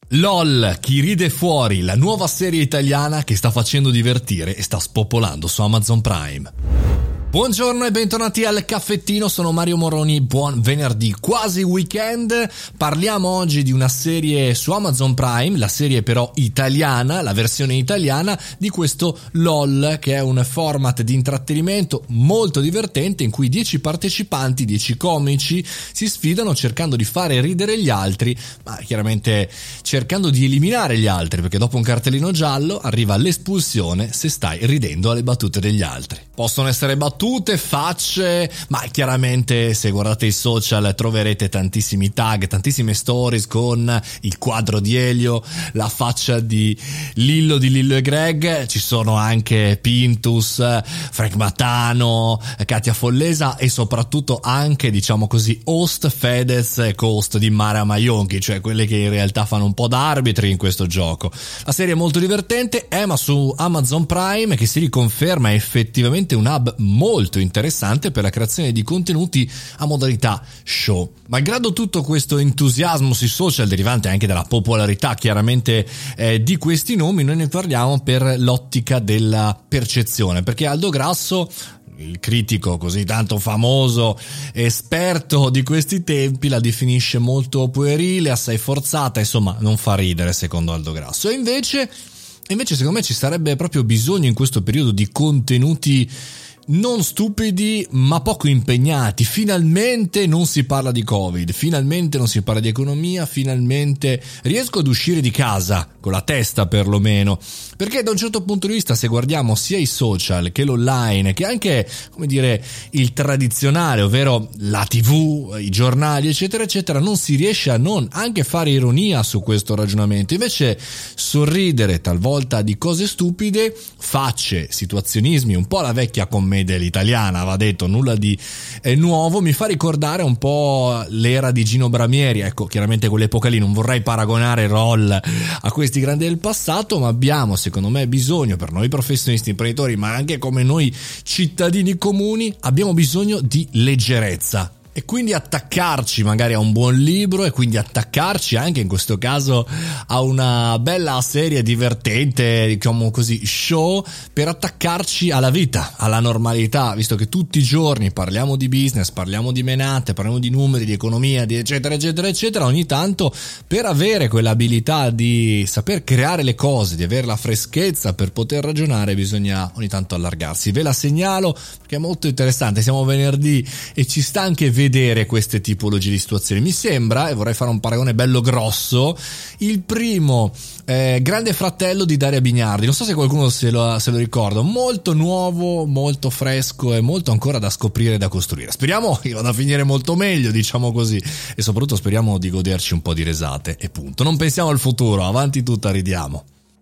LOL, chi ride fuori, la nuova serie italiana che sta facendo divertire e sta spopolando su Amazon Prime. Buongiorno e bentornati al caffettino, sono Mario Moroni, buon venerdì, quasi weekend. Parliamo oggi di una serie su Amazon Prime, la serie però italiana, la versione italiana di questo LOL, che è un format di intrattenimento molto divertente in cui 10 partecipanti, 10 comici si sfidano cercando di fare ridere gli altri, ma chiaramente cercando di eliminare gli altri, perché dopo un cartellino giallo arriva l'espulsione se stai ridendo alle battute degli altri. Possono essere battute, facce, ma chiaramente se guardate i social troverete tantissimi tag, tantissime stories con il quadro di Elio, la faccia di Lillo e Greg, ci sono anche Pintus, Frank Matano, Katia Follesa e soprattutto anche, diciamo così, host Fedez e co-host di Mara Maionchi, cioè quelle che in realtà fanno un po' da arbitri in questo gioco. La serie è molto divertente, è ma su Amazon Prime, che si riconferma effettivamente un hub molto interessante per la creazione di contenuti a modalità show. Malgrado tutto questo entusiasmo sui social derivante anche dalla popolarità chiaramente di questi nomi, noi ne parliamo per l'ottica della percezione, perché Aldo Grasso, il critico così tanto famoso, esperto di questi tempi, la definisce molto puerile, assai forzata, insomma non fa ridere secondo Aldo Grasso. E invece secondo me ci sarebbe proprio bisogno in questo periodo di contenuti non stupidi ma poco impegnati. Finalmente non si parla di Covid, finalmente non si parla di economia, finalmente riesco ad uscire di casa con la testa perlomeno, perché da un certo punto di vista, se guardiamo sia i social che l'online che anche, come dire, il tradizionale, ovvero la TV, i giornali eccetera eccetera, non si riesce a non anche fare ironia su questo ragionamento. Invece sorridere talvolta di cose stupide, facce, situazionismi, un po' la vecchia commedia dell'italiana, va detto, nulla di nuovo, mi fa ricordare un po' l'era di Gino Bramieri. Ecco, chiaramente quell'epoca lì non vorrei paragonare LOL a questi grandi del passato, ma abbiamo secondo me bisogno, per noi professionisti, imprenditori, ma anche come noi cittadini comuni, abbiamo bisogno di leggerezza. E quindi attaccarci magari a un buon libro, e quindi attaccarci anche in questo caso a una bella serie divertente, diciamo così, show, per attaccarci alla vita, alla normalità, visto che tutti i giorni parliamo di business, parliamo di menate, parliamo di numeri, di economia, di eccetera eccetera eccetera. Ogni tanto, per avere quell'abilità di saper creare le cose, di avere la freschezza per poter ragionare, bisogna ogni tanto allargarsi. Ve la segnalo perché è molto interessante, siamo venerdì e ci sta anche vedere queste tipologie di situazioni. Mi sembra, e vorrei fare un paragone bello grosso, il primo Grande Fratello di Daria Bignardi. Non so se qualcuno se lo ricorda, molto nuovo, molto fresco e molto ancora da scoprire e da costruire. Speriamo che vada a finire molto meglio, diciamo così, e soprattutto speriamo di goderci un po' di risate e punto. Non pensiamo al futuro, avanti tutta, ridiamo.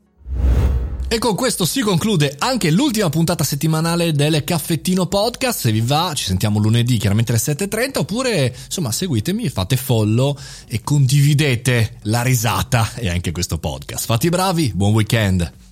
E con questo si conclude anche l'ultima puntata settimanale del Caffettino Podcast. Se vi va, ci sentiamo lunedì, chiaramente alle 7:30, oppure insomma seguitemi, fate follow e condividete la risata e anche questo podcast. Fate i bravi, buon weekend.